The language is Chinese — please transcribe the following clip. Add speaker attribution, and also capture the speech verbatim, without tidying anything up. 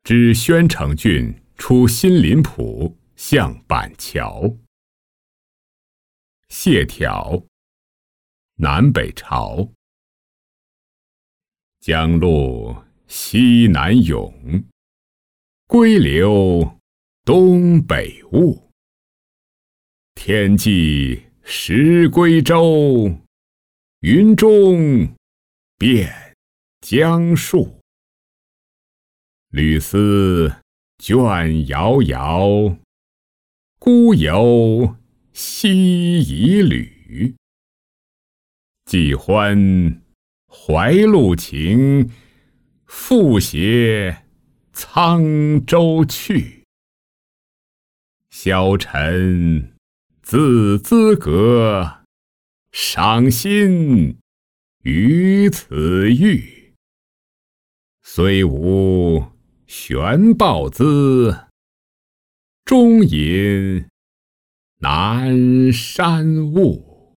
Speaker 1: 指宣城郡出新林浦，向板桥。谢条，南北朝。江路西南涌，归流东北雾。天际时归舟，云中变江树。缕丝卷遥遥，孤游西夷旅。既欢怀路情，复携沧州去。消沉自资阁，赏心于此域。虽无悬抱资，终引南山雾。